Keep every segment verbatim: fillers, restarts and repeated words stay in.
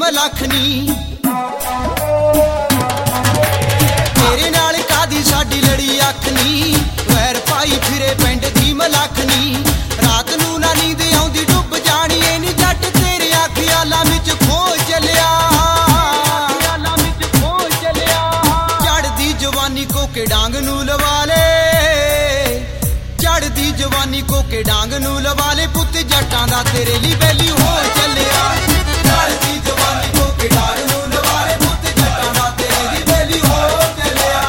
ਮਲਖ ਨੀ ਤੇਰੇ ਨਾਲ ਕਾਦੀ ਸਾਡੀ ਲੜੀ ਅੱਖ ਨੀ ਵੈਰ ਪਾਈ ਫਿਰੇ ਪਿੰਡ ਦੀ ਮਲਖ ਨੀ ਰਾਤ ਨੂੰ ਨਾ ਨੀਂਦ ਆਉਂਦੀ ਡੁੱਬ ਜਾਣੀ ਏ ਨੀ ਜੱਟ ਤੇਰੇ ਖਿਆਲਾਂ ਵਿੱਚ ਖੋ ਚਲਿਆ ਖਿਆਲਾਂ ਵਿੱਚ ਖੋ ਚਲਿਆ ਚੜਦੀ ਜਵਾਨੀ ਕੋਕੇ ਡਾਂਗ ਨੂੰ ਲਵਾ ਲੈ ਚੜਦੀ ਜਵਾਨੀ ਕੋਕੇ ਡਾਂਗ ਨੂੰ ਲਵਾ ਲੈ ਪੁੱਤ ਜੱਟਾਂ ਦਾ ਤੇਰੇ ਲਈ ਬੈਲੀ ਹੋ ਚੱਲਿਆ ਚੜਦੀ ਜਵਾਨੀ ਕੋਕੇ ਡਾਂਗ ਨੂੰ ਲਵਾ ਲੈ ਪੁੱਤ ਜੱਟਾਂ ਦਾ ਤੇਰੇ ਲਈ ਬੈਲੀ ਹੋ ਚੱਲਿਆ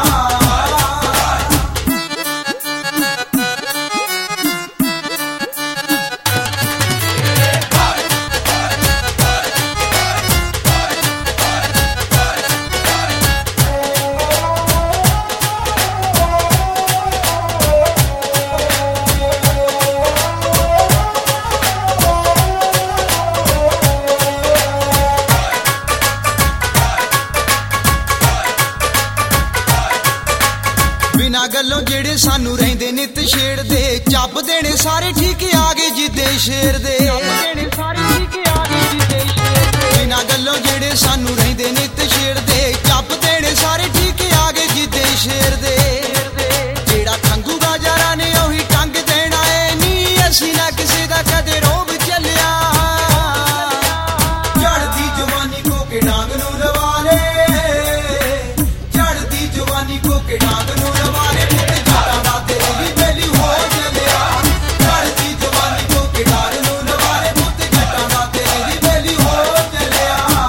ਬਿਨਾਂ ਗੱਲੋਂ ਜਿਹੜੇ ਸਾਨੂੰ ਰਹਿੰਦੇ ਨਿਤ ਛੇੜਦੇ ਚੱਬ ਦੇਣੇ ਸਾਰੇ ਠੀਕ ਆ ਗਏ ਜਿੱਦੇ ਸ਼ੇਰ ਦੇ ਬਿਨਾਂ ਗੱਲੋਂ ਜਿਹੜੇ ਸਾਨੂੰ ਰਹਿੰਦੇ ਨਿਤ ਛੇੜਦੇ ਚੱਬ ਦੇਣੇ ਸਾਰੇ ਠੀਕ ਆ ਗਏ ਜਿੱਦੇ ਸ਼ੇਰ ਦੇ ਜਿਹੜਾ ਖੰਗੂਗਾ ਯਾਰਾਂ ਨੇ ਉਹੀ ਟੰਗ ਦੇਣਾ ਏ ਨੀ ਅਸੀਂ ਨਾ ਕਿਸੇ ਦਾ ਕਦੇ ਰੋਬ ਚੱਲਿਆ ਚੜਦੀ ਜਵਾਨੀ ਕੋਕੇ ਡਾਂਗ ਨੂੰ ਲਵਾ ਲੈ ਚੜਦੀ ਜਵਾਨੀ ਕੋਕੇ ਡਾਂਗ ਨੂੰ ਲਵਾ ਲੈ ਪੁੱਤ ਜੱਟਾਂ ਦਾ ਤੇਰੇ ਲਈ ਬੈਲੀ ਹੋ ਚੱਲਿਆ ਚੜਦੀ ਜਵਾਨੀ ਕੋਕੇ ਡਾਂਗ ਨੂੰ ਲਵਾ ਲੈ ਪੁੱਤ ਜੱਟਾਂ ਦਾ ਤੇਰੇ ਲਈ ਬੈਲੀ ਹੋ ਚੱਲਿਆ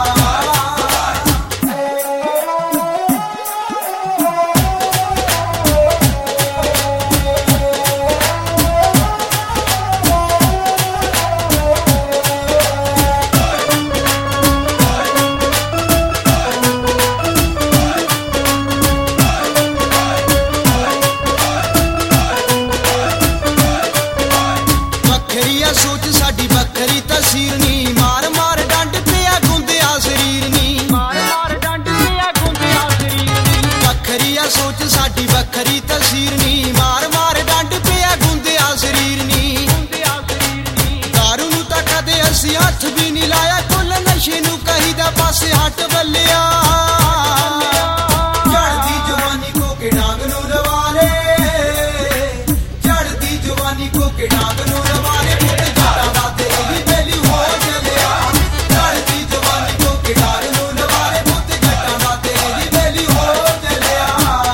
ਵੱਖਰੀ ਆ ਸੋਚ ਸਾਡੀ ਵੱਖਰੀ ਤਸਵੀਰ ਨੀ ਮਾਰ ਮਾਰ ਡੰਡ ਪਿਆ ਗੁੰਦਿਆ ਸਰੀਰ ਨੀ ਮਾਰ ਮਾਰ ਡੰਡ ਪਿਆ ਗੁੰਦਿਆ ਸਰੀਰ ਨੀ ਵੱਖਰੀ ਆ ਸੋਚ ਸਾਡੀ ਵੱਖਰੀ ਤਸਵੀਰ ਨੀ ਮਾਰ ਮਾਰ ਡੰਡ ਪਿਆ ਗੁੰਦਿਆ ਸਰੀਰ ਨੀ ਗੁੰਦਿਆ ਸਰੀਰ ਨੀ ਦਾਰੂ ਨੂੰ ਤਾਂ ਕਦੇ ਅਸੀਂ ਹੱਥ ਵੀ ਨਹੀਂ ਲਾਇਆ ਕੁੱਲ ਨਸ਼ੇ ਨੂੰ ਕਹੀਦਾ ਪਾਸੇ ਹੱਟ ਬੱਲਿਆ ਚੜਦੀ ਜਵਾਨੀ ਕੋਕੇ ਡਾਂਗ ਨੂੰ ਲਵਾ ਲੈ ਚੜਦੀ ਜਵਾਨੀ ਕੋਕੇ ਡਾਂਗ ਨੂੰ ਲਵਾ ਲੈ ਪੁੱਤ ਜੱਟਾਂ ਦਾ ਤੇਰੇ ਲਈ ਬੈਲੀ ਹੋ ਚੱਲਿਆ ਚੜਦੀ ਜਵਾਨੀ ਕੋਕੇ ਡਾਂਗ ਨੂੰ ਲਵਾ ਲੈ ਪੁੱਤ ਜੱਟਾਂ ਦਾ ਤੇਰੇ ਲਈ ਬੈਲੀ ਹੋ ਚੱਲਿਆ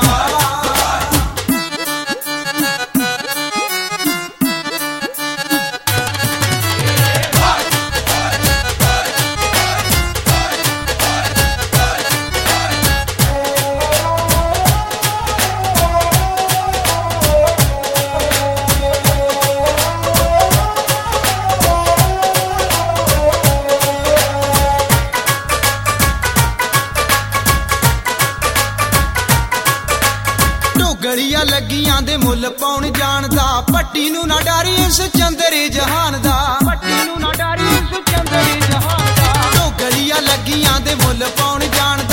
ਗਲੀਆਂ ਲੱਗੀਆਂ ਦੇ ਮੁੱਲ ਪਾਉਣ ਜਾਣਦਾ ਪੱਟੀ ਨੂੰ ਨਾ ਡਾਰੀ ਇਸ ਚੰਦਰੇ ਜਹਾਨ ਦਾ ਪੱਟੀ ਨੂੰ ਨਾ ਡਾਰੀ ਇਸ ਚੰਦਰੇ ਜਹਾਨ ਦਾ ਗਲੀਆਂ ਲੱਗੀਆਂ ਦੇ ਮੁੱਲ ਪਾਉਣ ਜਾਣਦਾ